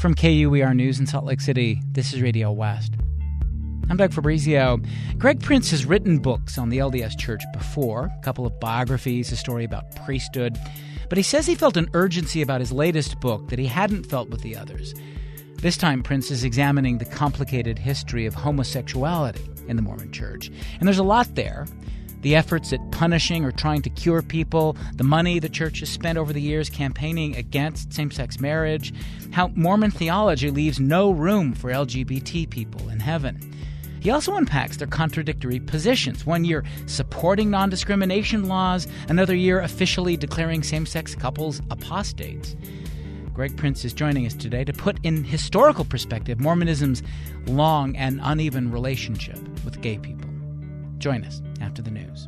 From KUER News in Salt Lake City, this is Radio West. I'm Doug Fabrizio. Greg Prince has written books on the LDS Church before, a couple of biographies, a story about priesthood, but he says he felt an urgency about his latest book that he hadn't felt with the others. This time, Prince is examining the complicated history of homosexuality in the Mormon Church. And there's a lot there. The efforts at punishing or trying to cure people, the money the church has spent over the years campaigning against same-sex marriage, how Mormon theology leaves no room for LGBT people in heaven. He also unpacks their contradictory positions. One year supporting non-discrimination laws, another year officially declaring same-sex couples apostates. Greg Prince is joining us today to put in historical perspective Mormonism's long and uneven relationship with gay people. Join us after the news.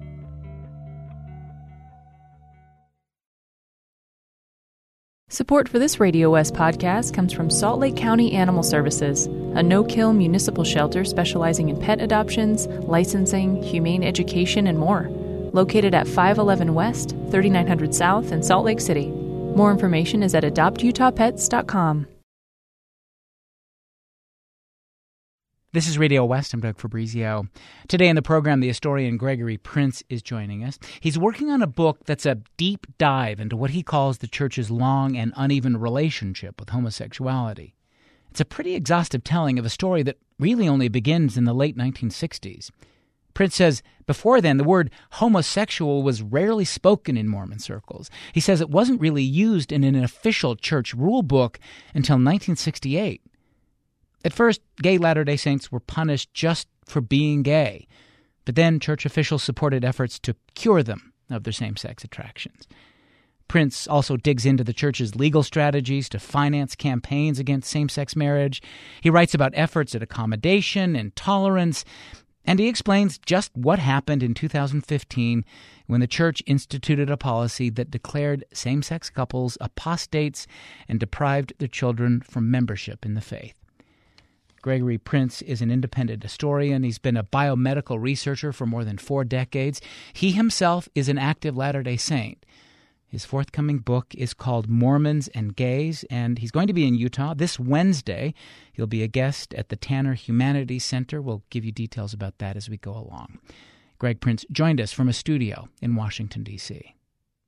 Support for this Radio West podcast comes from Salt Lake County Animal Services, a no-kill municipal shelter specializing in pet adoptions, licensing, humane education, and more. Located at 511 West, 3900 South in Salt Lake City. More information is at adoptutahpets.com. This is Radio West. I'm Doug Fabrizio. Today in the program, the historian Gregory Prince is joining us. He's working on a book that's a deep dive into what he calls the church's long and uneven relationship with homosexuality. It's a pretty exhaustive telling of a story that really only begins in the late 1960s. Prince says before then, the word homosexual was rarely spoken in Mormon circles. He says it wasn't really used in an official church rule book until 1968. At first, gay Latter-day Saints were punished just for being gay, but then church officials supported efforts to cure them of their same-sex attractions. Prince also digs into the church's legal strategies to finance campaigns against same-sex marriage. He writes about efforts at accommodation and tolerance, and he explains just what happened in 2015 when the church instituted a policy that declared same-sex couples apostates and deprived their children from membership in the faith. Gregory Prince is an independent historian. He's been a biomedical researcher for more than 4 decades. He himself is an active Latter-day Saint. His forthcoming book is called Mormons and Gays, and he's going to be in Utah this Wednesday. He'll be a guest at the Tanner Humanities Center. We'll give you details about that as we go along. Greg Prince joined us from a studio in Washington, D.C.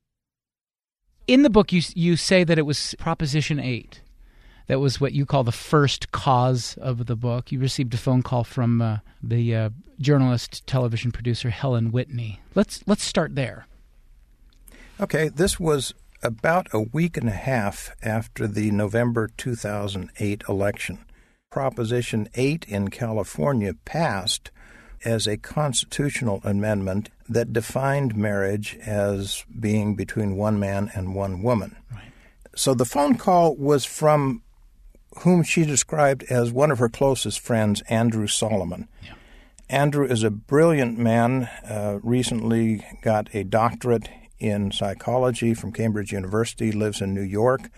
In the book, you say that it was Proposition 8. That was what you call the first cause of the book. You received a phone call from the journalist, television producer Helen Whitney. Let's start there. Okay, this was about a week and a half after the November 2008 election. Proposition 8 in California passed as a constitutional amendment that defined marriage as being between one man and one woman. Right. So the phone call was from whom she described as one of her closest friends, Andrew Solomon. Yeah. Andrew is a brilliant man, recently got a doctorate in psychology from Cambridge University, lives in New York,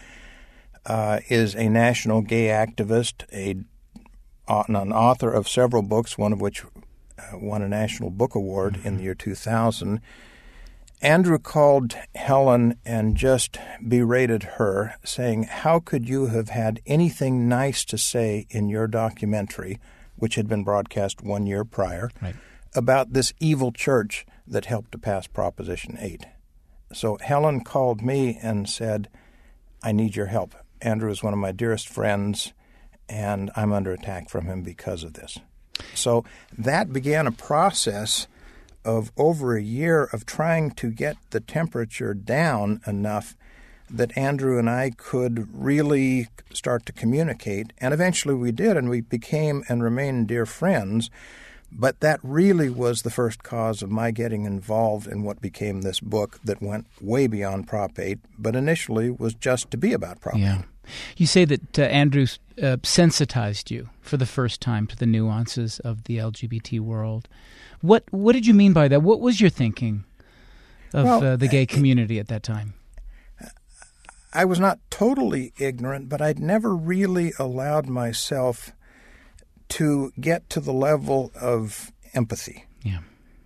is a national gay activist, an author of several books, one of which won a National Book Award in the year 2000. Andrew called Helen and just berated her, saying, "How could you have had anything nice to say in your documentary, which had been broadcast 1 year prior, right, about this evil church that helped to pass Proposition 8? So Helen called me and said, "I need your help. Andrew is one of my dearest friends, and I'm under attack from him because of this." So that began a process of over a year of trying to get the temperature down enough that Andrew and I could really start to communicate. And eventually we did, and we became and remain dear friends. But that really was the first cause of my getting involved in what became this book that went way beyond Prop 8, but initially was just to be about Prop 8. You say that Andrew sensitized you for the first time to the nuances of the LGBT world. What did you mean by that? What was your thinking of the gay community at that time? I was not totally ignorant, but I'd never really allowed myself to get to the level of empathy. Yeah.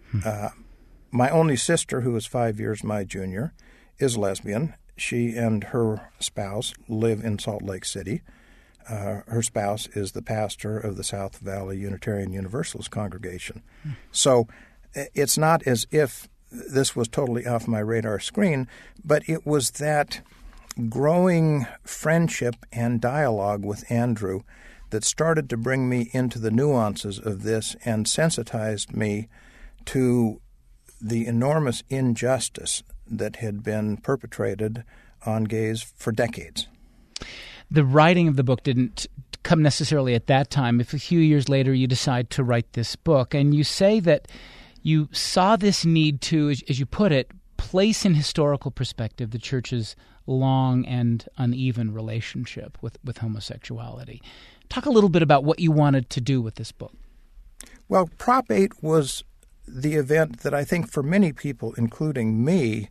My only sister, who is 5 years my junior, is lesbian. She and her spouse live in Salt Lake City. Her spouse is the pastor of the South Valley Unitarian Universalist congregation. So it's not as if this was totally off my radar screen, but it was that growing friendship and dialogue with Andrew that started to bring me into the nuances of this and sensitized me to the enormous injustice that had been perpetrated on gays for decades. The writing of the book didn't come necessarily at that time. If a few years later you decide to write this book, and you say that you saw this need to, as you put it, place in historical perspective the Church's long and uneven relationship with homosexuality. Talk a little bit about what you wanted to do with this book. Well, Prop 8 was the event that I think for many people, including me,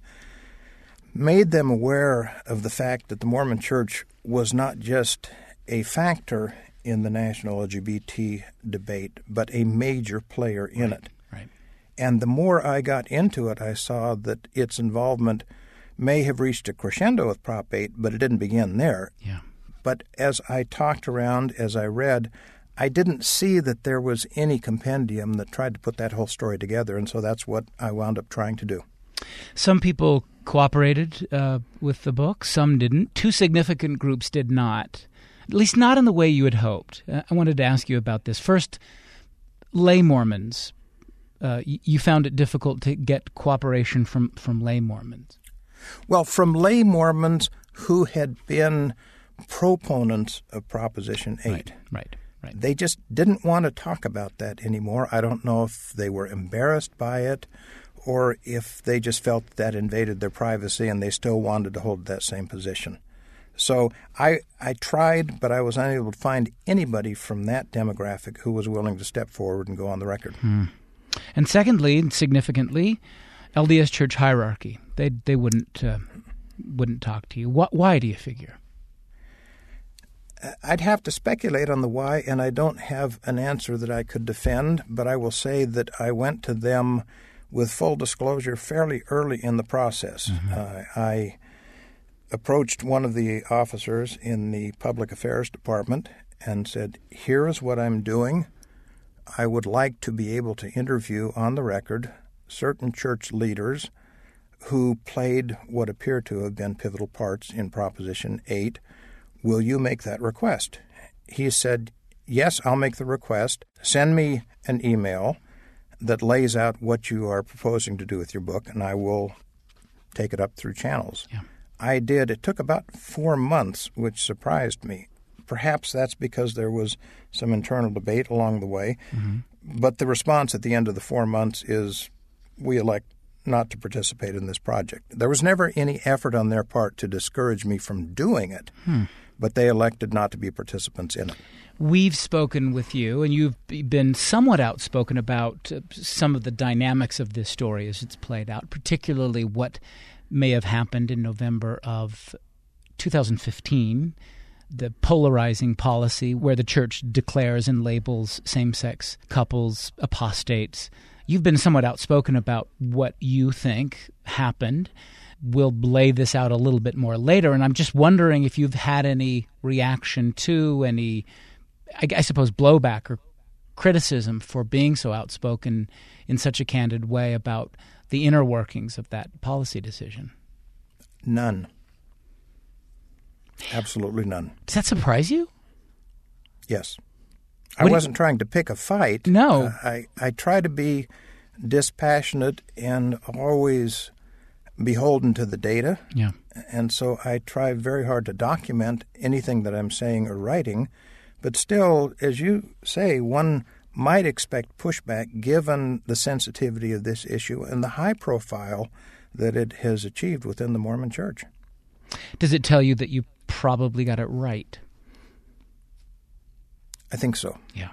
made them aware of the fact that the Mormon Church was not just a factor in the national LGBT debate, but a major player in it. Right. And the more I got into it, I saw that its involvement may have reached a crescendo with Prop 8, but it didn't begin there. Yeah. But as I talked around, as I read, I didn't see that there was any compendium that tried to put that whole story together, and so that's what I wound up trying to do. Some people cooperated with the book, some didn't. Two significant groups did not, at least not in the way you had hoped. I wanted to ask you about this. First, lay Mormons. You found it difficult to get cooperation from lay Mormons. Well, from lay Mormons who had been proponents of Proposition 8. Right. They just didn't want to talk about that anymore. I don't know if they were embarrassed by it or if they just felt that invaded their privacy and they still wanted to hold that same position. So I tried, but I was unable to find anybody from that demographic who was willing to step forward and go on the record. And secondly, and significantly, LDS Church hierarchy. They wouldn't talk to you. Why do you figure? I'd have to speculate on the why, and I don't have an answer that I could defend, but I will say that I went to them with full disclosure fairly early in the process. I approached one of the officers in the Public Affairs Department and said, here is what I'm doing. I would like to be able to interview on the record certain church leaders who played what appear to have been pivotal parts in Proposition 8. Will you make that request? He said, yes, I'll make the request. Send me an email that lays out what you are proposing to do with your book, and I will take it up through channels. Yeah. I did. It took about 4 months, which surprised me. Perhaps that's because there was some internal debate along the way. But the response at the end of the 4 months is, we elect not to participate in this project. There was never any effort on their part to discourage me from doing it, but they elected not to be participants in it. We've spoken with you, and you've been somewhat outspoken about some of the dynamics of this story as it's played out, particularly what may have happened in November of 2015, the polarizing policy where the church declares and labels same-sex couples apostates. You've been somewhat outspoken about what you think happened. We'll lay this out a little bit more later, and I'm just wondering if you've had any reaction to any, I suppose, blowback or criticism for being so outspoken in such a candid way about the inner workings of that policy decision. None. Absolutely none. Does that surprise you? Yes. I wasn't trying to pick a fight. No. I try to be dispassionate and always beholden to the data. Yeah. And so I try very hard to document anything that I'm saying or writing. But still, as you say, one might expect pushback given the sensitivity of this issue and the high profile that it has achieved within the Mormon Church. Does it tell you that you probably got it right? I think so. Yeah.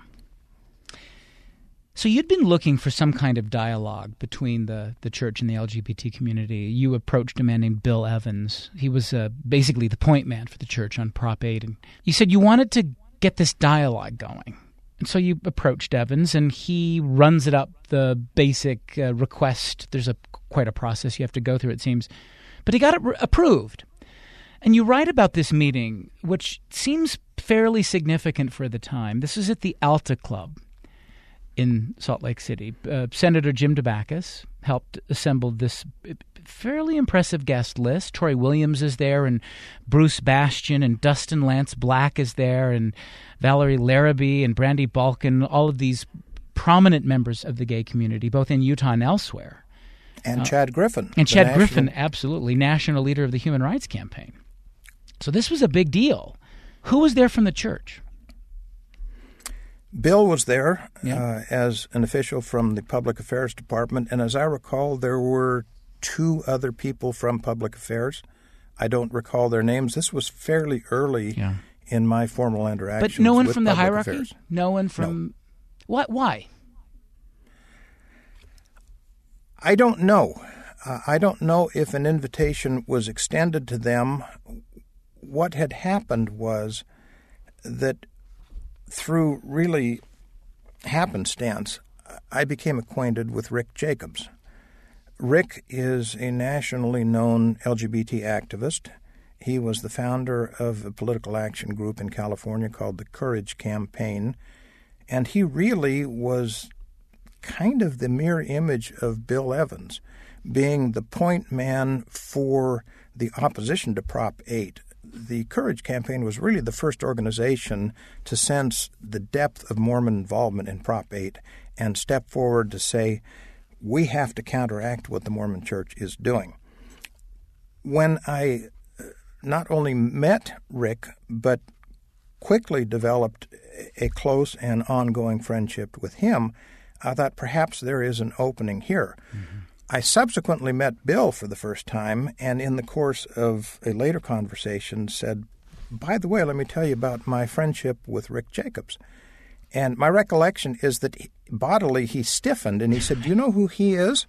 So you'd been looking for some kind of dialogue between the church and the LGBT community. You approached a man named Bill Evans. He was basically the point man for the church on Prop 8. And you said you wanted to get this dialogue going. And so you approached Evans, and he runs it up the basic request. There's quite a process you have to go through, it seems. But he got it approved. And you write about this meeting, which seems fairly significant for the time. This was at the Alta Club in Salt Lake City. Senator Jim Dabakis helped assemble this fairly impressive guest list. Troy Williams is there, and Bruce Bastian, and Dustin Lance Black is there, and Valerie Larrabee and Brandy Balkin, all of these prominent members of the gay community, both in Utah and elsewhere. And Chad Griffin. And Chad Griffin, absolutely, national leader of the Human Rights Campaign. So this was a big deal. Who was there from the church? Bill was there as an official from the Public Affairs Department, and as I recall, there were 2 other people from Public Affairs. I don't recall their names. This was fairly early in my formal interactions. But no one with from the Public hierarchy? Affairs. No one from... No. Why? I don't know. I don't know if an invitation was extended to them. What had happened was that through really happenstance, I became acquainted with Rick Jacobs. Rick is a nationally known LGBT activist. He was the founder of a political action group in California called the Courage Campaign, and he really was kind of the mirror image of Bill Evans, being the point man for the opposition to Prop 8. The Courage Campaign was really the first organization to sense the depth of Mormon involvement in Prop 8 and step forward to say, we have to counteract what the Mormon Church is doing. When I not only met Rick, but quickly developed a close and ongoing friendship with him, I thought perhaps there is an opening here. Mm-hmm. I subsequently met Bill for the first time, and in the course of a later conversation said, by the way, let me tell you about my friendship with Rick Jacobs. And my recollection is that bodily he stiffened, and he said, do you know who he is?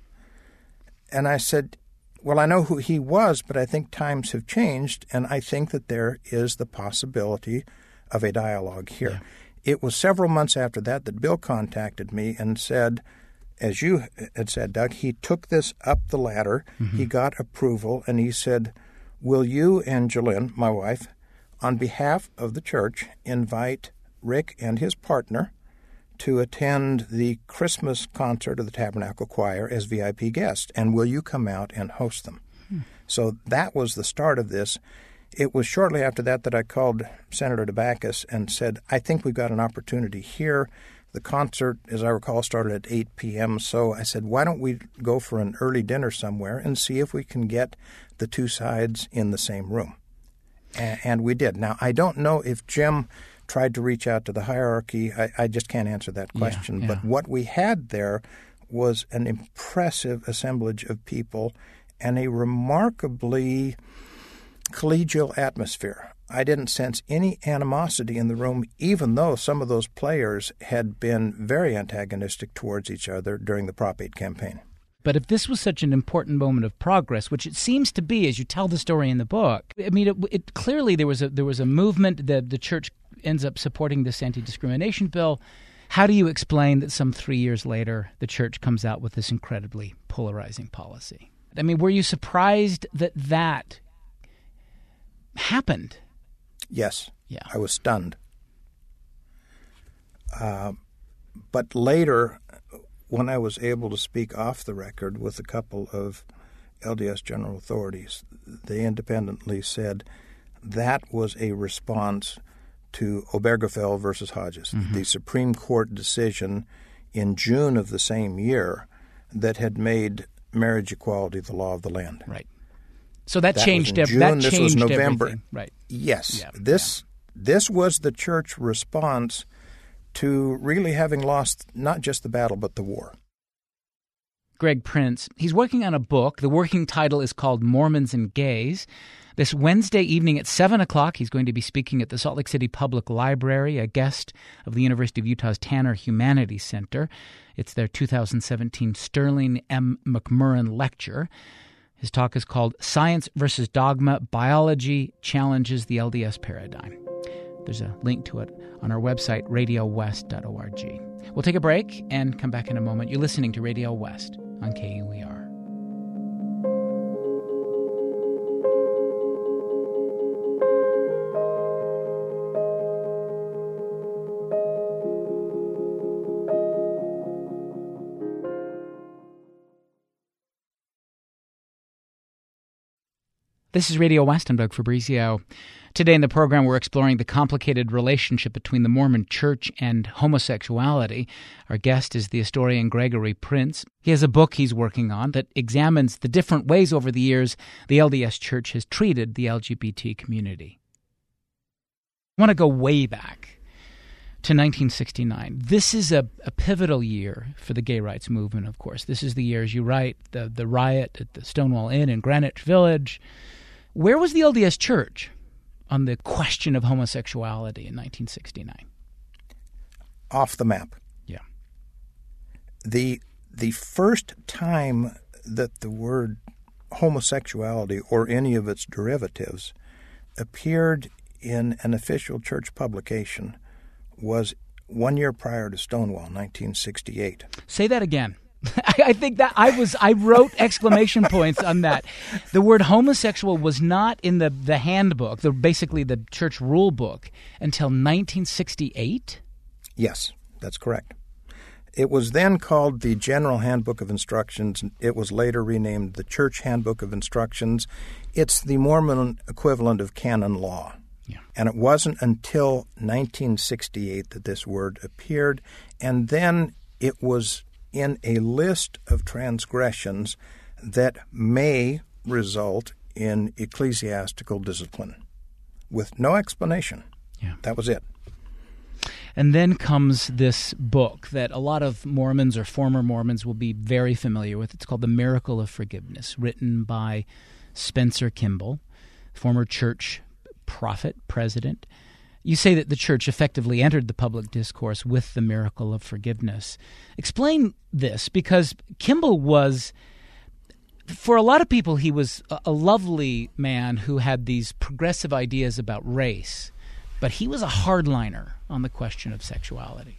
And I said, well, I know who he was, but I think times have changed, and I think that there is the possibility of a dialogue here. Yeah. It was several months after that Bill contacted me and said, as you had said, Doug, he took this up the ladder, he got approval, and he said, will you and Jolynn, my wife, on behalf of the church, invite Rick and his partner to attend the Christmas concert of the Tabernacle Choir as VIP guests, and will you come out and host them? So that was the start of this. It was shortly after that I called Senator Dabakis and said, I think we've got an opportunity here. The concert, as I recall, started at 8 p.m., so I said, why don't we go for an early dinner somewhere and see if we can get the 2 sides in the same room? And we did. Now, I don't know if Jim tried to reach out to the hierarchy. I just can't answer that question. But what we had there was an impressive assemblage of people and a remarkably collegial atmosphere. I didn't sense any animosity in the room, even though some of those players had been very antagonistic towards each other during the Prop 8 campaign. But if this was such an important moment of progress, which it seems to be as you tell the story in the book, I mean, it clearly there was a movement. The church ends up supporting this anti-discrimination bill. How do you explain that some 3 years later the church comes out with this incredibly polarizing policy? I mean, were you surprised that happened? Yes. Yeah. I was stunned. But later, when I was able to speak off the record with a couple of LDS general authorities, they independently said that was a response to Obergefell versus Hodges, the Supreme Court decision in June of the same year that had made marriage equality the law of the land. Right. So that changed everything. This was November. Everything. Right. Yes. Yeah. This was the church response to really having lost not just the battle but the war. Greg Prince, he's working on a book. The working title is called Mormons and Gays. This Wednesday evening at 7 o'clock, he's going to be speaking at the Salt Lake City Public Library, a guest of the University of Utah's Tanner Humanities Center. It's their 2017 Sterling M. McMurrin Lecture. His talk is called Science versus Dogma, Biology Challenges the LDS Paradigm. There's a link to it on our website, radiowest.org. We'll take a break and come back in a moment. You're listening to Radio West on KUER. This is Radio West. I'm Doug Fabrizio. Today in the program, we're exploring the complicated relationship between the Mormon Church and homosexuality. Our guest is the historian Gregory Prince. He has a book he's working on that examines the different ways over the years the LDS Church has treated the LGBT community. I want to go way back to 1969. This is a pivotal year for the gay rights movement, of course. This is the year, as you write, the riot at the Stonewall Inn in Greenwich Village. Where was the LDS Church on the question of homosexuality in 1969? Off the map. Yeah. The first time that the word homosexuality or any of its derivatives appeared in an official church publication was 1 year prior to Stonewall, 1968. Say that again. I think that I wrote exclamation points on that. The word homosexual was not in the handbook, basically the church rule book, until 1968? Yes, that's correct. It was then called the General Handbook of Instructions. It was later renamed the Church Handbook of Instructions. It's the Mormon equivalent of canon law. Yeah. And it wasn't until 1968 that this word appeared, and then it was in a list of transgressions that may result in ecclesiastical discipline with no explanation. Yeah. That was it. And then comes this book that a lot of Mormons or former Mormons will be very familiar with. It's called The Miracle of Forgiveness, written by Spencer Kimball, former church prophet, president. You say that the church effectively entered the public discourse with the miracle of forgiveness. Explain this, because Kimball was, for a lot of people, he was a lovely man who had these progressive ideas about race, but he was a hardliner on the question of sexuality.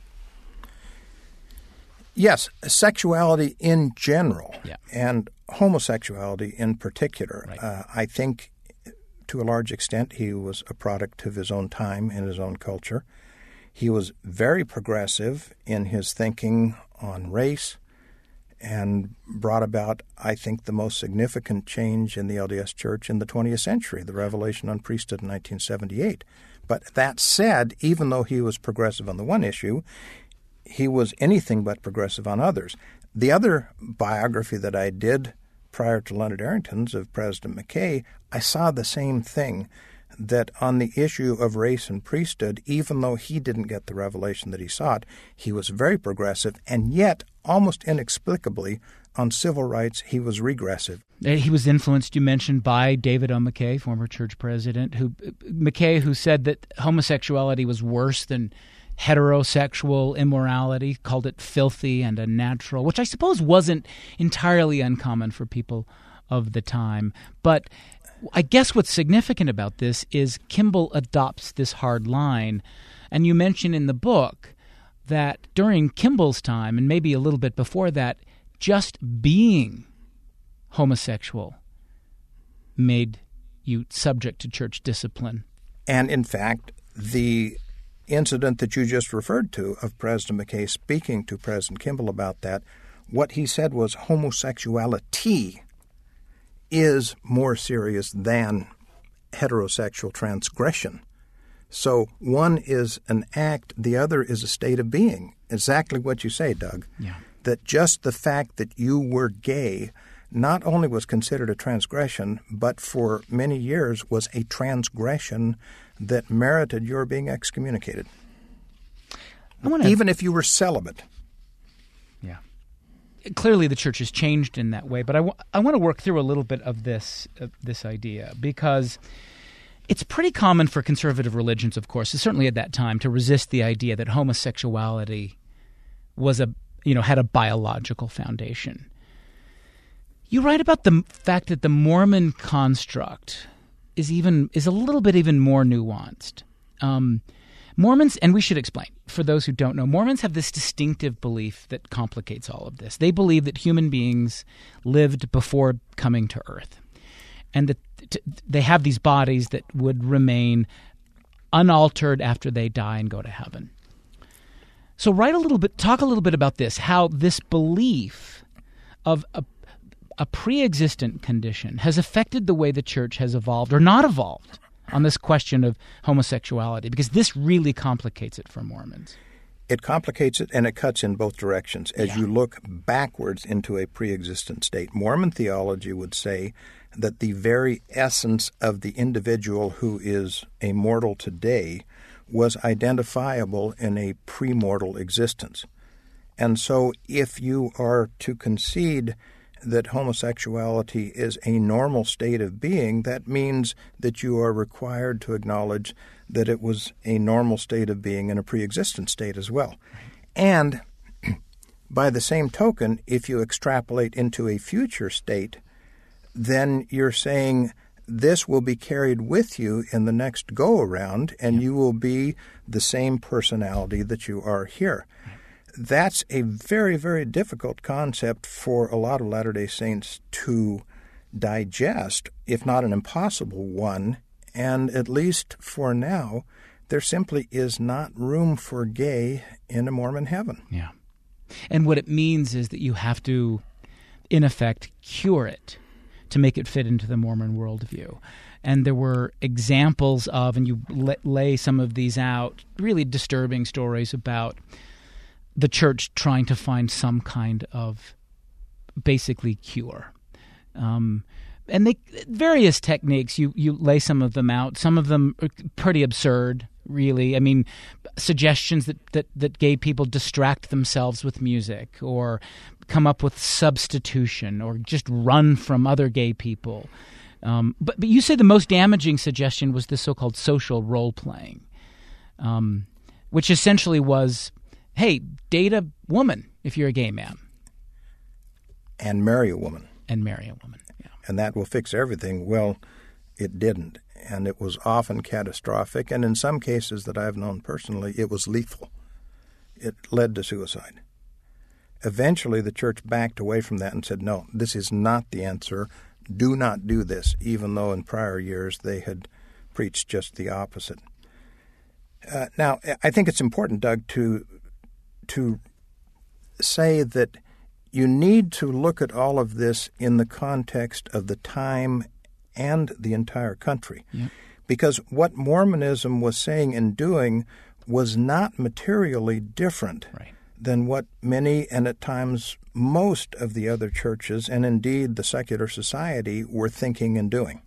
Yes, sexuality in general, yeah, and homosexuality in particular. Right. I think to a large extent, he was a product of his own time and his own culture. He was very progressive in his thinking on race and brought about, I think, the most significant change in the LDS Church in the 20th century, the revelation on priesthood in 1978. But that said, even though he was progressive on the one issue, he was anything but progressive on others. The other biography that I did prior to Leonard Arrington's of President McKay, I saw the same thing, that on the issue of race and priesthood, even though he didn't get the revelation that he sought, he was very progressive, and yet, almost inexplicably, on civil rights, he was regressive. He was influenced, you mentioned, by David O. McKay, former church president, who said that homosexuality was worse than heterosexual immorality, called it filthy and unnatural, which I suppose wasn't entirely uncommon for people of the time. But I guess what's significant about this is Kimball adopts this hard line. And you mention in the book that during Kimball's time, and maybe a little bit before that, just being homosexual made you subject to church discipline. And in fact, the incident that you just referred to of President McKay speaking to President Kimball about that, what he said was homosexuality is more serious than heterosexual transgression. So one is an act, the other is a state of being. Exactly what you say, Doug. Yeah. That just the fact that you were gay not only was considered a transgression, but for many years was a transgression that merited your being excommunicated. Even if you were celibate. Yeah. Clearly the church has changed in that way, but I want to work through a little bit of this idea, because it's pretty common for conservative religions, of course, certainly at that time, to resist the idea that homosexuality was had a biological foundation. You write about the fact that the Mormon construct is a little bit even more nuanced. Mormons, and we should explain, for those who don't know, Mormons have this distinctive belief that complicates all of this. They believe that human beings lived before coming to Earth, and that they have these bodies that would remain unaltered after they die and go to heaven. So talk a little bit about this, how this belief of a pre-existent condition has affected the way the church has evolved or not evolved on this question of homosexuality? Because this really complicates it for Mormons. It complicates it, and it cuts in both directions. As you look backwards into a pre-existent state, Mormon theology would say that the very essence of the individual who is a mortal today was identifiable in a premortal existence. And so if you are to concede that homosexuality is a normal state of being, that means that you are required to acknowledge that it was a normal state of being in a pre-existent state as well. And by the same token, if you extrapolate into a future state, then you're saying this will be carried with you in the next go-around, and you will be the same personality that you are here. That's a very, very difficult concept for a lot of Latter-day Saints to digest, if not an impossible one. And at least for now, there simply is not room for gay in a Mormon heaven. Yeah. And what it means is that you have to, in effect, cure it to make it fit into the Mormon worldview. And there were examples of, and you lay some of these out, really disturbing stories about the church trying to find some kind of basically cure. And they various techniques, you lay some of them out. Some of them are pretty absurd, really. I mean, suggestions that gay people distract themselves with music or come up with substitution or just run from other gay people. But you say the most damaging suggestion was the so-called social role-playing, which essentially was, hey, date a woman if you're a gay man. And marry a woman. And marry a woman, yeah. And that will fix everything. Well, it didn't. And it was often catastrophic. And in some cases that I've known personally, it was lethal. It led to suicide. Eventually, the church backed away from that and said, no, this is not the answer. Do not do this, even though in prior years they had preached just the opposite. Now, I think it's important, Doug, to say that you need to look at all of this in the context of the time and the entire country. Yeah. Because what Mormonism was saying and doing was not materially different than what many, and at times most, of the other churches, and indeed the secular society, were thinking and doing.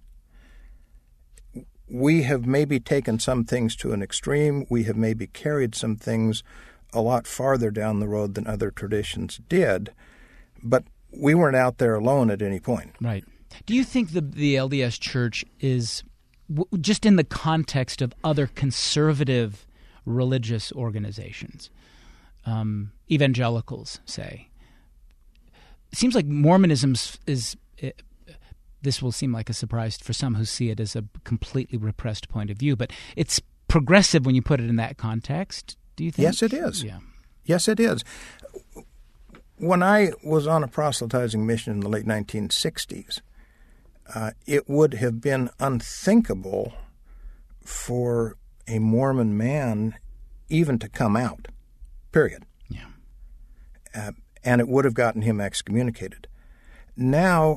We have maybe taken some things to an extreme. We have maybe carried some things a lot farther down the road than other traditions did, but we weren't out there alone at any point. Right. Do you think the LDS Church is, just in the context of other conservative religious organizations, evangelicals, say, it seems like Mormonism is this will seem like a surprise for some who see it as a completely repressed point of view, but it's progressive when you put it in that context. Do you think? Yes, it is. Yeah. Yes, it is. When I was on a proselytizing mission in the late 1960s, it would have been unthinkable for a Mormon man even to come out, period. Yeah. And it would have gotten him excommunicated. Now,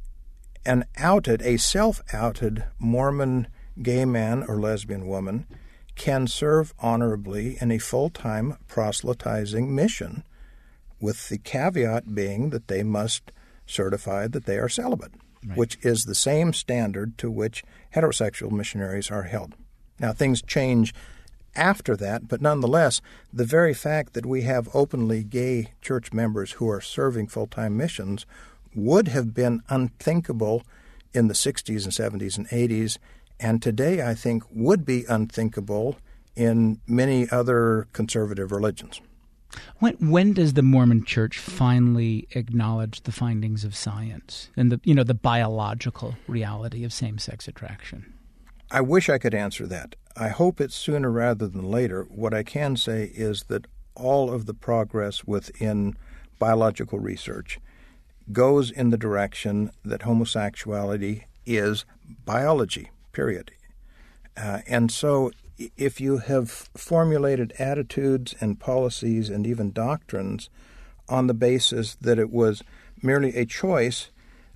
a self-outed Mormon gay man or lesbian woman can serve honorably in a full-time proselytizing mission, with the caveat being that they must certify that they are celibate, which is the same standard to which heterosexual missionaries are held. Now, things change after that, but nonetheless, the very fact that we have openly gay church members who are serving full-time missions would have been unthinkable in the 60s and 70s and 80s, and today I think would be unthinkable in many other conservative religions. When does the Mormon Church finally acknowledge the findings of science and the biological reality of same-sex attraction? I wish I could answer that. I hope it's sooner rather than later. What I can say is that all of the progress within biological research goes in the direction that homosexuality is biology, period. And so if you have formulated attitudes and policies and even doctrines on the basis that it was merely a choice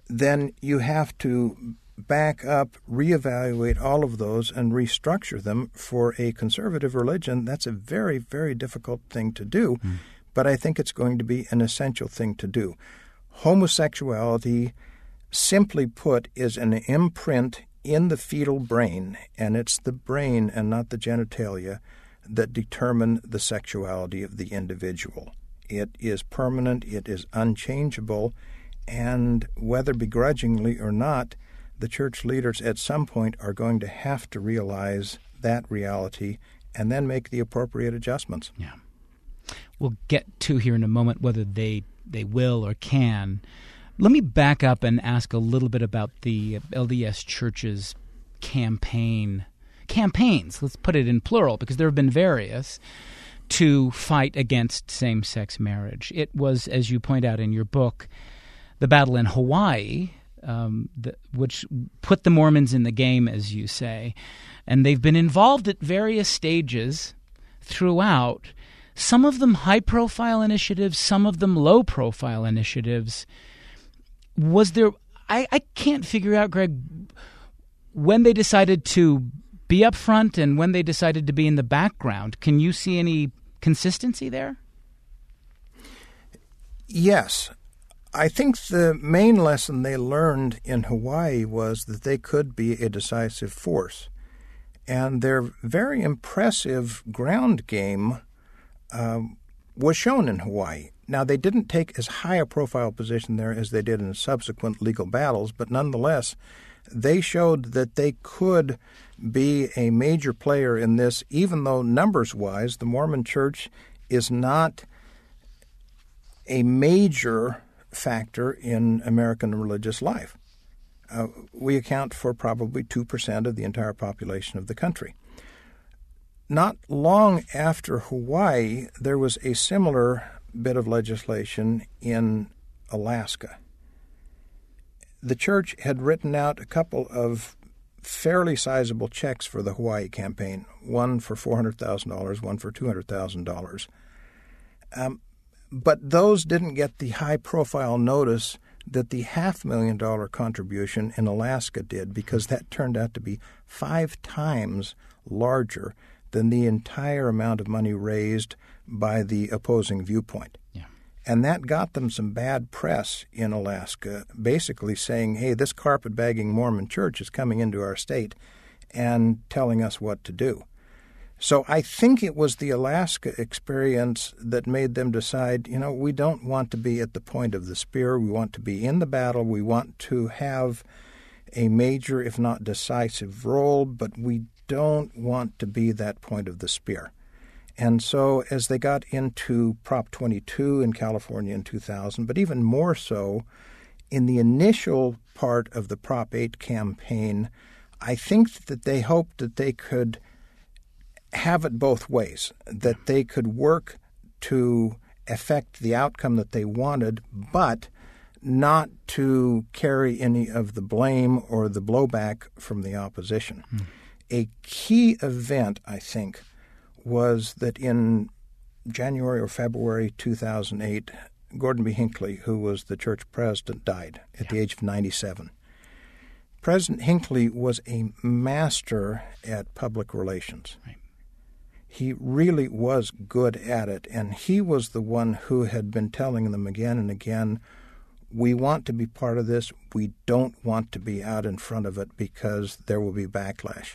then you have to back up, reevaluate all of those, and restructure them. For a conservative religion, that's a very, very difficult thing to do, but I think it's going to be an essential thing to do. Homosexuality, simply put, is an imprint in the fetal brain, and it's the brain and not the genitalia that determine the sexuality of the individual. It is permanent, it is unchangeable, and whether begrudgingly or not, the church leaders at some point are going to have to realize that reality and then make the appropriate adjustments. Yeah. We'll get to here in a moment whether they will or can. Let me back up and ask a little bit about the LDS Church's campaigns, let's put it in plural because there have been various, to fight against same-sex marriage. It was, as you point out in your book, the battle in Hawaii, which put the Mormons in the game, as you say, and they've been involved at various stages throughout, some of them high-profile initiatives, some of them low-profile initiatives. Was there – I can't figure out, Greg, when they decided to be up front and when they decided to be in the background. Can you see any consistency there? Yes. I think the main lesson they learned in Hawaii was that they could be a decisive force. And their very impressive ground game was shown in Hawaii. Now, they didn't take as high a profile position there as they did in subsequent legal battles, but nonetheless, they showed that they could be a major player in this, even though numbers-wise, the Mormon Church is not a major factor in American religious life. We account for probably 2% of the entire population of the country. Not long after Hawaii, there was a similar bit of legislation in Alaska. The church had written out a couple of fairly sizable checks for the Hawaii campaign, one for $400,000, one for $200,000. But those didn't get the high-profile notice that the $500,000 contribution in Alaska did, because that turned out to be 5 times larger than the entire amount of money raised by the opposing viewpoint. Yeah. And that got them some bad press in Alaska, basically saying, hey, this carpetbagging Mormon church is coming into our state and telling us what to do. So I think it was the Alaska experience that made them decide, we don't want to be at the point of the spear. We want to be in the battle. We want to have a major, if not decisive, role, but we don't want to be that point of the spear. And so as they got into Prop 22 in California in 2000, but even more so in the initial part of the Prop 8 campaign, I think that they hoped that they could have it both ways, that they could work to affect the outcome that they wanted, but not to carry any of the blame or the blowback from the opposition. A key event, I think, was that in January or February 2008, Gordon B. Hinckley, who was the church president, died at the age of 97. President Hinckley was a master at public relations. Right. He really was good at it, and he was the one who had been telling them again and again, we want to be part of this. We don't want to be out in front of it because there will be backlash.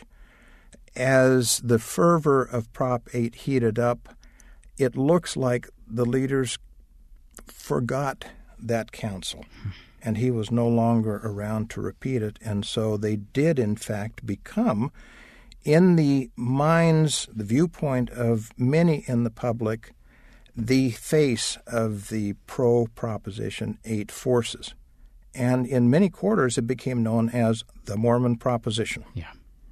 As the fervor of Prop 8 heated up, it looks like the leaders forgot that counsel, and he was no longer around to repeat it. And so they did, in fact, become, in the minds, the viewpoint of many in the public, the face of the pro-Proposition 8 forces. And in many quarters, it became known as the Mormon Proposition. Yeah.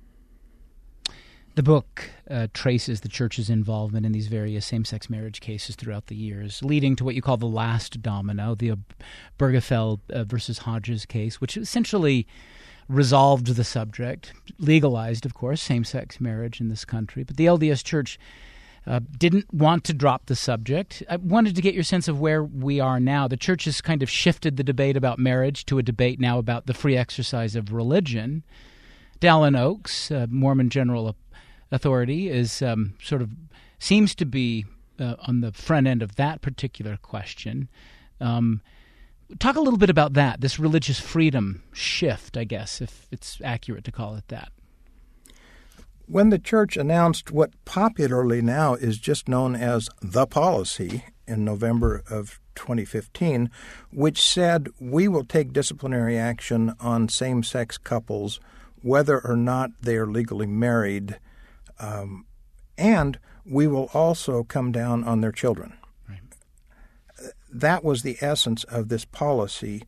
The book traces the church's involvement in these various same-sex marriage cases throughout the years, leading to what you call the last domino, the Obergefell versus Hodges case, which essentially resolved the subject, legalized, of course, same-sex marriage in this country. But the LDS Church didn't want to drop the subject. I wanted to get your sense of where we are now. The church has kind of shifted the debate about marriage to a debate now about the free exercise of religion. Dallin Oaks, Mormon General Authority, is seems to be on the front end of that particular question. Talk a little bit about that, this religious freedom shift, I guess, if it's accurate to call it that. When the church announced what popularly now is just known as the policy in November of 2015, which said we will take disciplinary action on same-sex couples whether or not they are legally married, and we will also come down on their children. Right. That was the essence of this policy.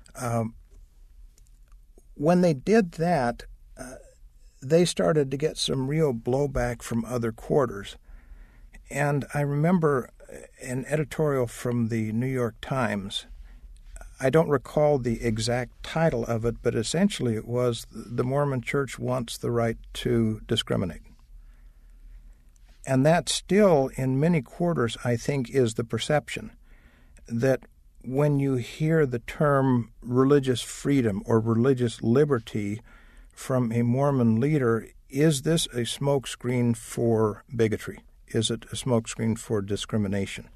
When they did that, they started to get some real blowback from other quarters. And I remember an editorial from the New York Times. I don't recall the exact title of it, but essentially it was, "The Mormon Church wants the right to discriminate." And that still, in many quarters, I think, is the perception that when you hear the term religious freedom or religious liberty from a Mormon leader, is this a smokescreen for bigotry? Is it a smokescreen for discrimination?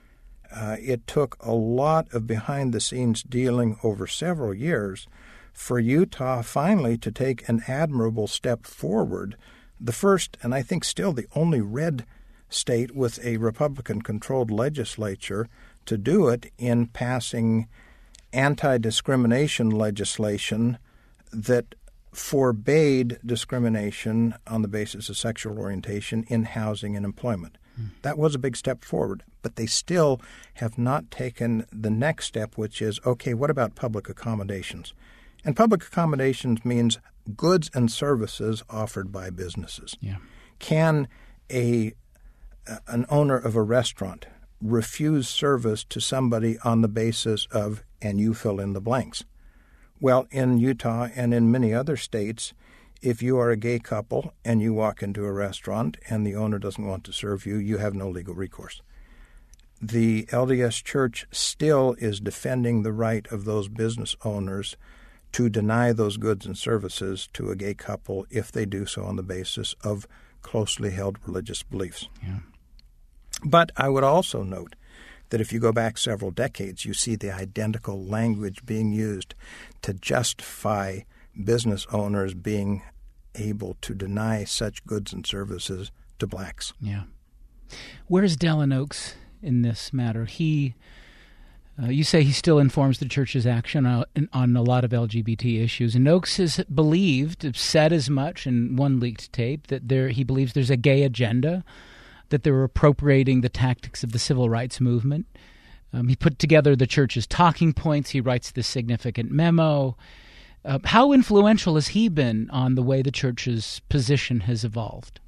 It took a lot of behind-the-scenes dealing over several years for Utah finally to take an admirable step forward, the first, and I think still the only red state with a Republican-controlled legislature to do it, in passing anti-discrimination legislation that forbade discrimination on the basis of sexual orientation in housing and employment. That was a big step forward, but they still have not taken the next step, which is, okay, what about public accommodations? And public accommodations means goods and services offered by businesses. Yeah. Can an owner of a restaurant refuse service to somebody on the basis of, and you fill in the blanks? Well, in Utah and in many other states, if you are a gay couple and you walk into a restaurant and the owner doesn't want to serve you, you have no legal recourse. The LDS Church still is defending the right of those business owners to deny those goods and services to a gay couple if they do so on the basis of closely held religious beliefs. Yeah. But I would also note that if you go back several decades, you see the identical language being used to justify business owners being able to deny such goods and services to blacks. Yeah. Where's Dallin Oaks in this matter? You say he still informs the church's action on a lot of LGBT issues, and Oaks has said as much in one leaked tape that he believes there's a gay agenda, that they're appropriating the tactics of the civil rights movement. He put together the church's talking points. He writes this significant memo. How influential has he been on the way the church's position has evolved?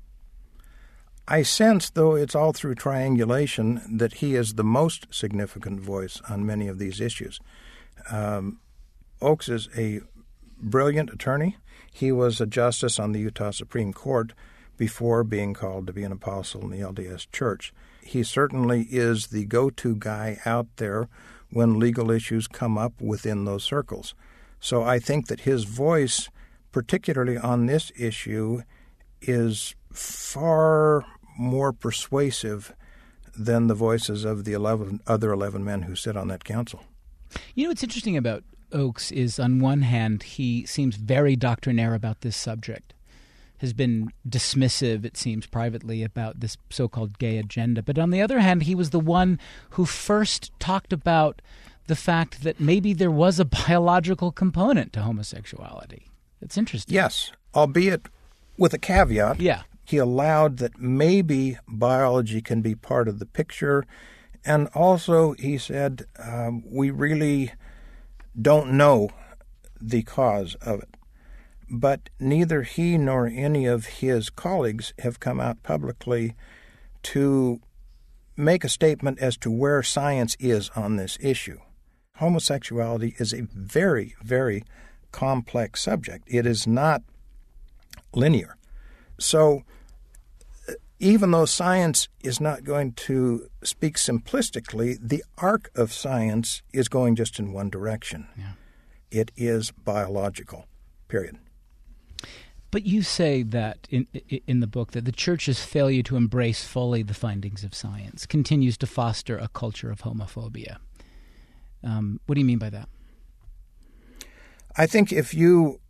I sense, though it's all through triangulation, that he is the most significant voice on many of these issues. Oaks is a brilliant attorney. He was a justice on the Utah Supreme Court before being called to be an apostle in the LDS Church. He certainly is the go-to guy out there when legal issues come up within those circles. So I think that his voice, particularly on this issue, is far more persuasive than the voices of the 11 men who sit on that council. You know, what's interesting about Oaks is, on one hand, he seems very doctrinaire about this subject, has been dismissive, it seems, privately about this so-called gay agenda. But on the other hand, he was the one who first talked about the fact that maybe there was a biological component to homosexuality. It's interesting. Yes, albeit with a caveat. Yeah. He allowed that maybe biology can be part of the picture. And also, he said, we really don't know the cause of it. But neither he nor any of his colleagues have come out publicly to make a statement as to where science is on this issue. Homosexuality is a very, very complex subject. It is not linear. So even though science is not going to speak simplistically, the arc of science is going just in one direction. Yeah. It is biological, period. But you say that in the book that the Church's failure to embrace fully the findings of science continues to foster a culture of homophobia. What do you mean by that? I think if you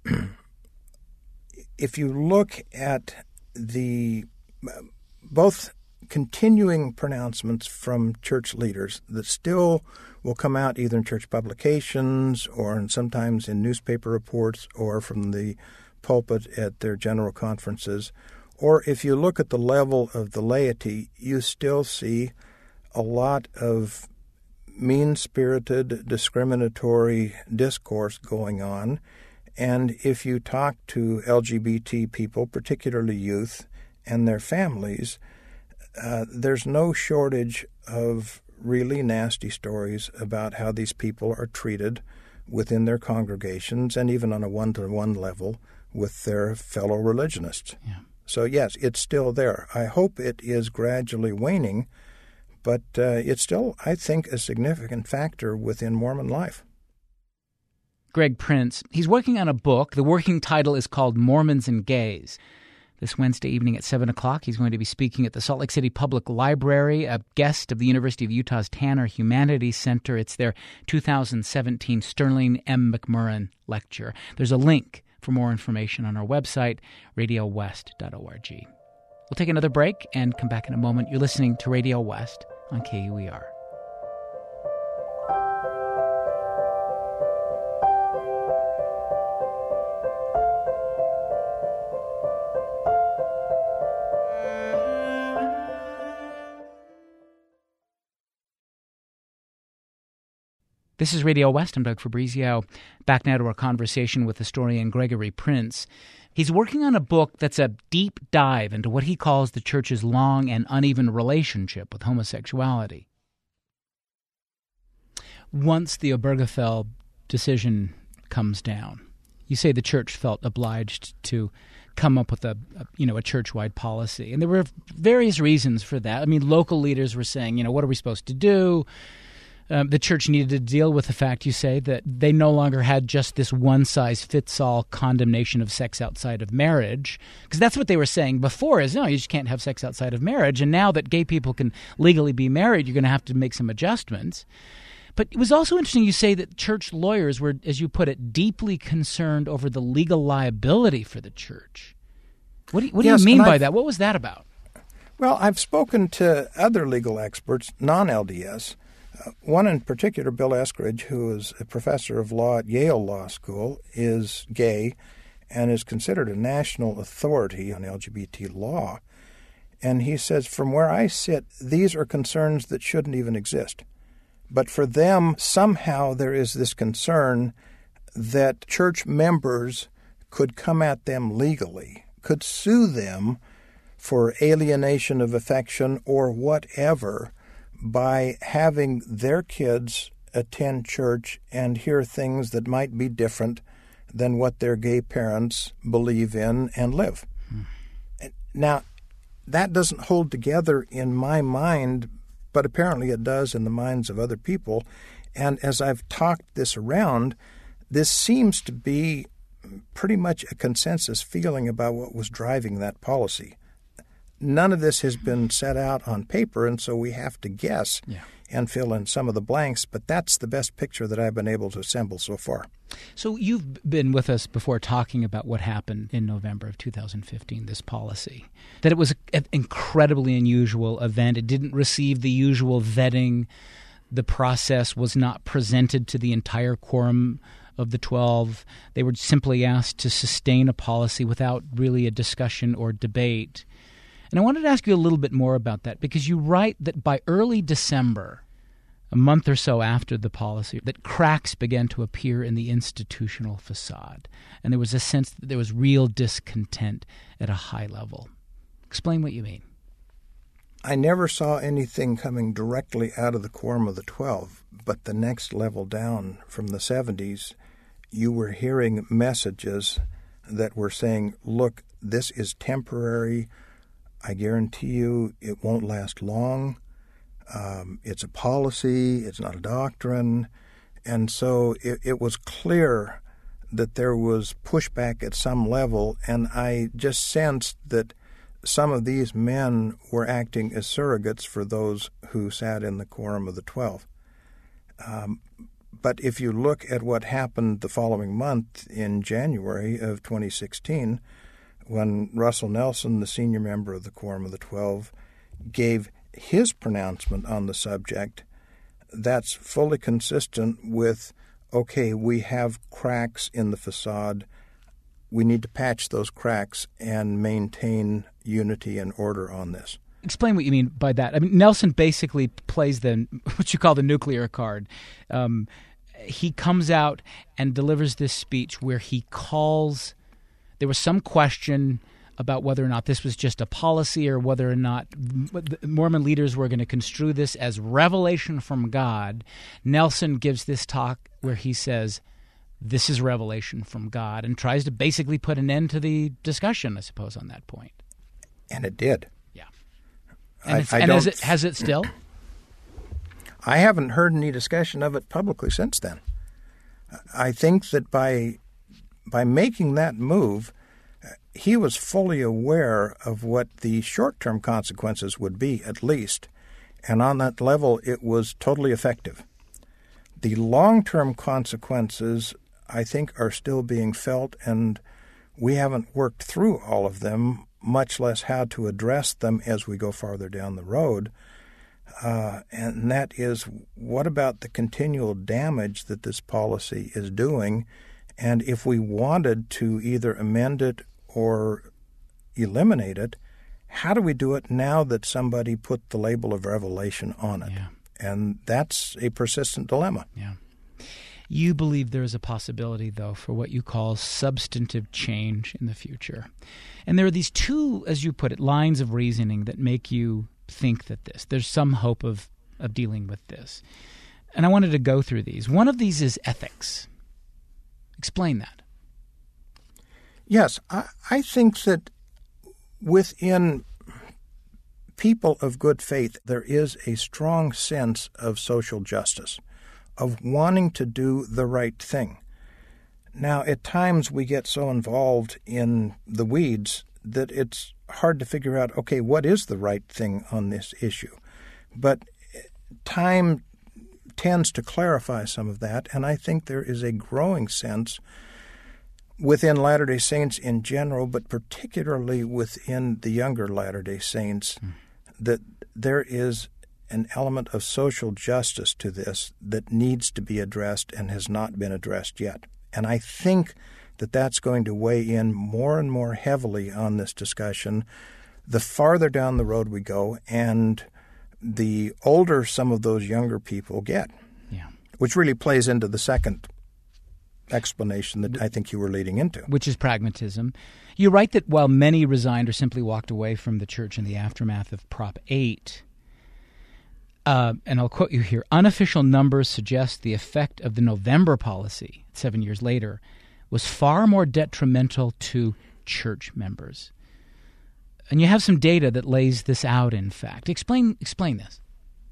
look at the both continuing pronouncements from church leaders that still will come out either in church publications or sometimes in newspaper reports or from the pulpit at their general conferences, or if you look at the level of the laity, you still see a lot of mean-spirited, discriminatory discourse going on. And if you talk to LGBT people, particularly youth, and their families, there's no shortage of really nasty stories about how these people are treated within their congregations and even on a one-to-one level with their fellow religionists. Yeah. So, yes, it's still there. I hope it is gradually waning, but it's still, I think, a significant factor within Mormon life. Greg Prince, he's working on a book. The working title is called Mormons and Gays. This Wednesday evening at 7 o'clock, he's going to be speaking at the Salt Lake City Public Library, a guest of the University of Utah's Tanner Humanities Center. It's their 2017 Sterling M. McMurrin Lecture. There's a link for more information on our website, radiowest.org. We'll take another break and come back in a moment. You're listening to Radio West on KUER. This is Radio West. I'm Doug Fabrizio. Back now to our conversation with historian Gregory Prince. He's working on a book that's a deep dive into what he calls the Church's long and uneven relationship with homosexuality. Once the Obergefell decision comes down, you say the Church felt obliged to come up with a church-wide policy. And there were various reasons for that. I mean, local leaders were saying, what are we supposed to do? The Church needed to deal with the fact, you say, that they no longer had just this one-size-fits-all condemnation of sex outside of marriage, because that's what they were saying before is, no, you just can't have sex outside of marriage. And now that gay people can legally be married, you're going to have to make some adjustments. But it was also interesting, you say, that church lawyers were, as you put it, deeply concerned over the legal liability for the Church. What do you mean by that? What was that about? Well, I've spoken to other legal experts, non-LDS. One in particular, Bill Eskridge, who is a professor of law at Yale Law School, is gay and is considered a national authority on LGBT law. And he says, from where I sit, these are concerns that shouldn't even exist. But for them, somehow there is this concern that church members could come at them legally, could sue them for alienation of affection or whatever, by having their kids attend church and hear things that might be different than what their gay parents believe in and live. Now, that doesn't hold together in my mind, but apparently it does in the minds of other people. And as I've talked this around, this seems to be pretty much a consensus feeling about what was driving that policy. None of this has been set out on paper, and so we have to guess and fill in some of the blanks, but that's the best picture that I've been able to assemble so far. So you've been with us before talking about what happened in November of 2015, this policy, that it was an incredibly unusual event. It didn't receive the usual vetting. The process was not presented to the entire quorum of the 12. They were simply asked to sustain a policy without really a discussion or debate. And I wanted to ask you a little bit more about that, because you write that by early December, a month or so after the policy, that cracks began to appear in the institutional facade. And there was a sense that there was real discontent at a high level. Explain what you mean. I never saw anything coming directly out of the Quorum of the 12, but the next level down from the 70s, you were hearing messages that were saying, look, this is temporary. I guarantee you it won't last long. It's a policy. It's not a doctrine. And so it was clear that there was pushback at some level, and I just sensed that some of these men were acting as surrogates for those who sat in the Quorum of the 12. But if you look at what happened the following month in January of 2016, when Russell Nelson, the senior member of the Quorum of the 12, gave his pronouncement on the subject, that's fully consistent with, okay, we have cracks in the facade. We need to patch those cracks and maintain unity and order on this. Explain what you mean by that. I mean, Nelson basically plays what you call the nuclear card. He comes out and delivers this speech where he calls – there was some question about whether or not this was just a policy or whether or not Mormon leaders were going to construe this as revelation from God. Nelson gives this talk where he says, this is revelation from God, and tries to basically put an end to the discussion, I suppose, on that point. And it did. Yeah. Has it still? I haven't heard any discussion of it publicly since then. I think that by making that move, he was fully aware of what the short-term consequences would be, at least, and on that level it was totally effective. The long-term consequences, I think, are still being felt, and we haven't worked through all of them, much less how to address them as we go farther down the road. And that is, what about the continual damage that this policy is doing? And if we wanted to either amend it or eliminate it, how do we do it now that somebody put the label of revelation on it? Yeah. And that's a persistent dilemma. Yeah. You believe there is a possibility, though, for what you call substantive change in the future. And there are these two, as you put it, lines of reasoning that make you think that there's some hope of dealing with this. And I wanted to go through these. One of these is ethics. Explain that. Yes, I think that within people of good faith, there is a strong sense of social justice, of wanting to do the right thing. Now, at times we get so involved in the weeds that it's hard to figure out, okay, what is the right thing on this issue? But time tends to clarify some of that, and I think there is a growing sense within Latter-day Saints in general, but particularly within the younger Latter-day Saints, that there is an element of social justice to this that needs to be addressed and has not been addressed yet. And I think that that's going to weigh in more and more heavily on this discussion the farther down the road we go and the older some of those younger people get, which really plays into the second explanation that I think you were leading into. Which is pragmatism. You write that while many resigned or simply walked away from the church in the aftermath of Prop 8, and I'll quote you here, unofficial numbers suggest the effect of the November policy 7 years later was far more detrimental to church members. And you have some data that lays this out, in fact. Explain this.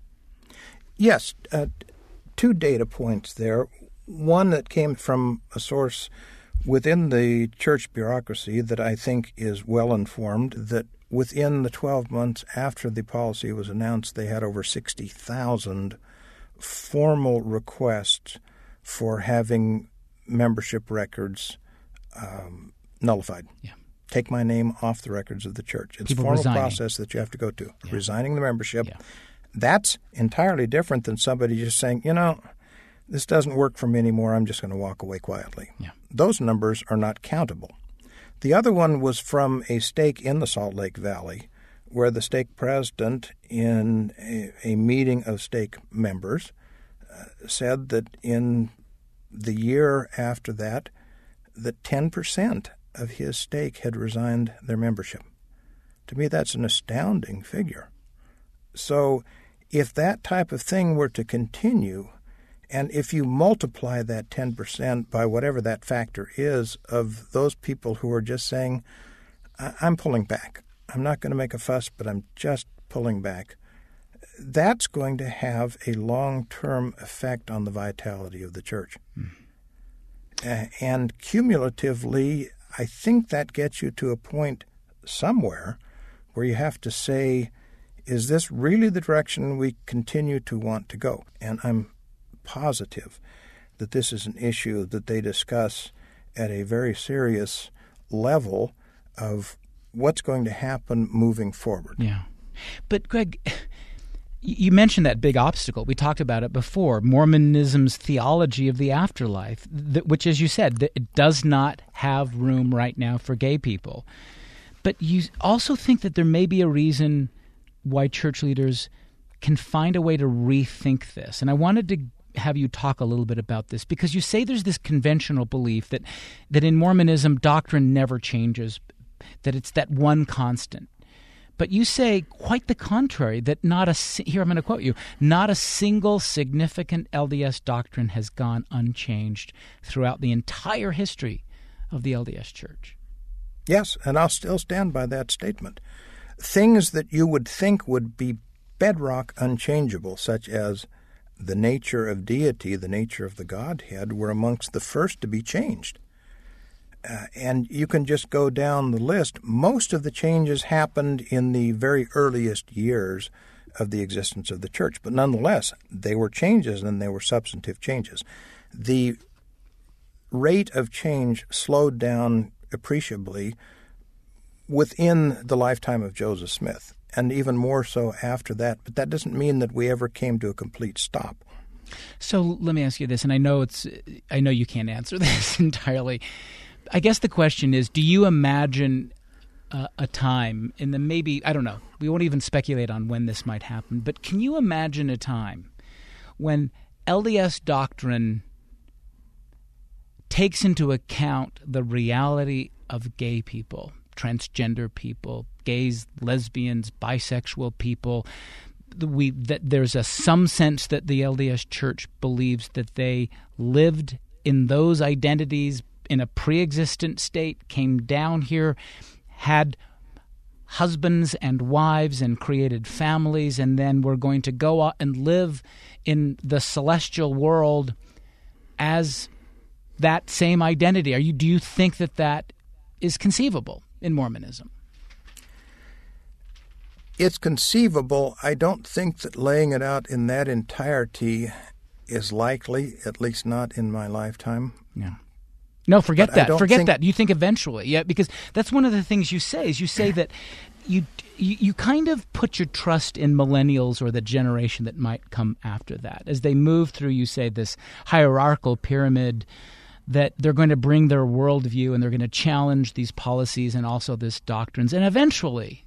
Yes, two data points there. One that came from a source within the church bureaucracy that I think is well informed, that within the 12 months after the policy was announced, they had over 60,000 formal requests for having membership records nullified. Yeah. Take my name off the records of the church. It's People a formal resigning. process that you have to go to. Yeah. Resigning the membership. Yeah. That's entirely different than somebody just saying, this doesn't work for me anymore. I'm just going to walk away quietly. Yeah. Those numbers are not countable. The other one was from a stake in the Salt Lake Valley, where the stake president, in a meeting of stake members, said that in the year after that 10% of his stake had resigned their membership. To me, that's an astounding figure. So if that type of thing were to continue, and if you multiply that 10% by whatever that factor is of those people who are just saying, I'm pulling back. I'm not going to make a fuss, but I'm just pulling back. That's going to have a long-term effect on the vitality of the church. And cumulatively, I think that gets you to a point somewhere where you have to say, is this really the direction we continue to want to go? And I'm positive that this is an issue that they discuss at a very serious level of what's going to happen moving forward. Yeah. But, Greg, you mentioned that big obstacle. We talked about it before, Mormonism's theology of the afterlife, which, as you said, it does not have room right now for gay people. But you also think that there may be a reason why church leaders can find a way to rethink this. And I wanted to have you talk a little bit about this, because you say there's this conventional belief that in Mormonism, doctrine never changes, that it's that one constant. But you say quite the contrary, that here I'm going to quote you, not a single significant LDS doctrine has gone unchanged throughout the entire history of the LDS Church. Yes, and I'll still stand by that statement. Things that you would think would be bedrock unchangeable, such as the nature of deity, the nature of the Godhead, were amongst the first to be changed. And you can just go down the list. Most of the changes happened in the very earliest years of the existence of the church. But nonetheless, they were changes, and they were substantive changes. The rate of change slowed down appreciably within the lifetime of Joseph Smith, and even more so after that. But that doesn't mean that we ever came to a complete stop. So let me ask you this, and I know you can't answer this entirely. I guess the question is, do you imagine a time in the maybe, I don't know, we won't even speculate on when this might happen, but can you imagine a time when LDS doctrine takes into account the reality of gay people, transgender people, gays, lesbians, bisexual people? That there's some sense that the LDS Church believes that they lived in those identities in a pre-existent state, came down here, had husbands and wives and created families, and then we're going to go out and live in the celestial world as that same identity. Do you think that is conceivable in Mormonism? It's conceivable. I don't think that laying it out in that entirety is likely, at least not in my lifetime. Yeah. No, forget that. Forget that. You think eventually. Yeah, because that's one of the things you say, is you say that you kind of put your trust in millennials or the generation that might come after that. As they move through, you say, this hierarchical pyramid, that they're going to bring their worldview and they're going to challenge these policies and also these doctrines. And eventually,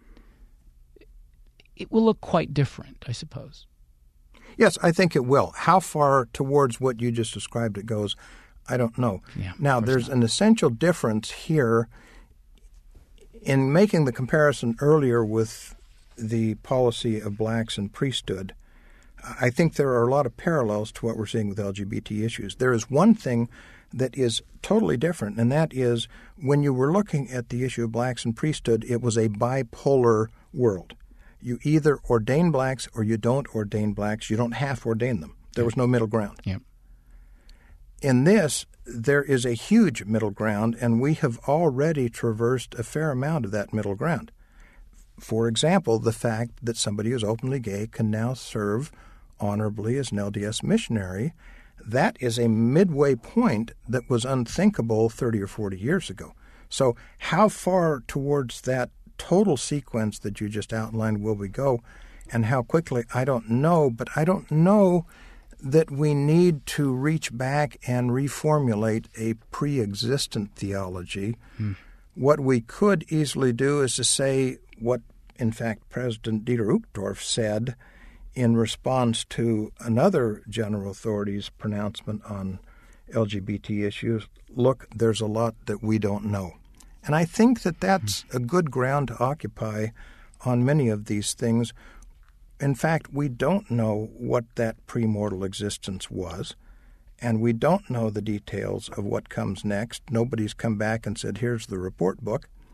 it will look quite different, I suppose. Yes, I think it will. How far towards what you just described it goes, I don't know. Yeah, now, there's an essential difference here in making the comparison earlier with the policy of blacks and priesthood. I think there are a lot of parallels to what we're seeing with LGBT issues. There is one thing that is totally different, and that is when you were looking at the issue of blacks and priesthood, it was a bipolar world. You either ordain blacks or you don't ordain blacks. You don't half ordain them. There was no middle ground. Yep. In this, there is a huge middle ground, and we have already traversed a fair amount of that middle ground. For example, the fact that somebody who's openly gay can now serve honorably as an LDS missionary, that is a midway point that was unthinkable 30 or 40 years ago. So how far towards that total sequence that you just outlined will we go, and how quickly, I don't know, but I don't know that we need to reach back and reformulate a pre-existent theology. What we could easily do is to say what, in fact, President Dieter Uchtdorf said in response to another general authority's pronouncement on LGBT issues. Look, there's a lot that we don't know. And I think that that's a good ground to occupy on many of these things. In fact, we don't know what that premortal existence was, and we don't know the details of what comes next. Nobody's come back and said, here's the report book.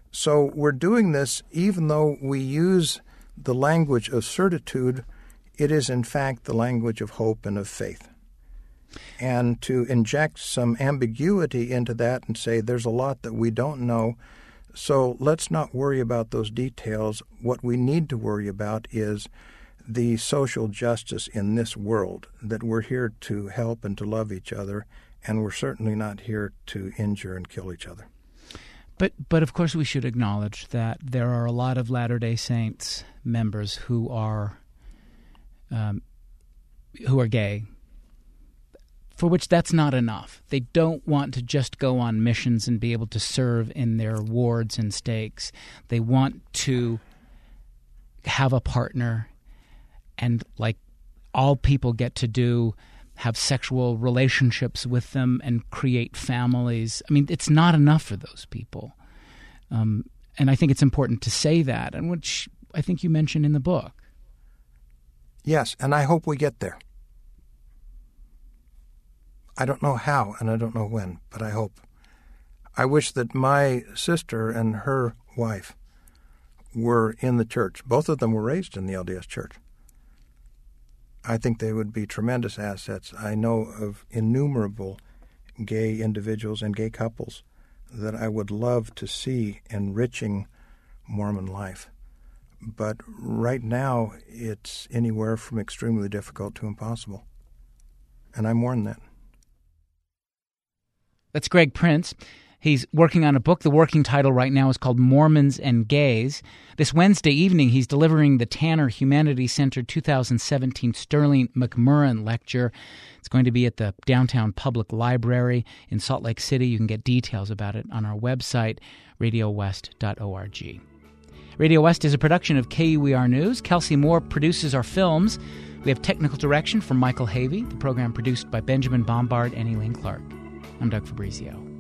So we're doing this even though we use the language of certitude, it is in fact the language of hope and of faith. And to inject some ambiguity into that and say there's a lot that we don't know, so let's not worry about those details. What we need to worry about is the social justice in this world, that we're here to help and to love each other, and we're certainly not here to injure and kill each other. But of course we should acknowledge that there are a lot of Latter-day Saints members who are gay, for which that's not enough. They don't want to just go on missions and be able to serve in their wards and stakes. They want to have a partner and, like all people get to do, have sexual relationships with them and create families. I mean, it's not enough for those people. And I think it's important to say that, and which I think you mentioned in the book. Yes, and I hope we get there. I don't know how, and I don't know when, but I hope. I wish that my sister and her wife were in the church. Both of them were raised in the LDS Church. I think they would be tremendous assets. I know of innumerable gay individuals and gay couples that I would love to see enriching Mormon life. But right now, it's anywhere from extremely difficult to impossible. And I mourn that. That's Greg Prince. He's working on a book. The working title right now is called Mormons and Gays. This Wednesday evening, he's delivering the Tanner Humanities Center 2017 Sterling McMurrin Lecture. It's going to be at the Downtown Public Library in Salt Lake City. You can get details about it on our website, radiowest.org. Radio West is a production of KUER News. Kelsey Moore produces our films. We have technical direction from Michael Havey. The program produced by Benjamin Bombard and Elaine Clark. I'm Doug Fabrizio.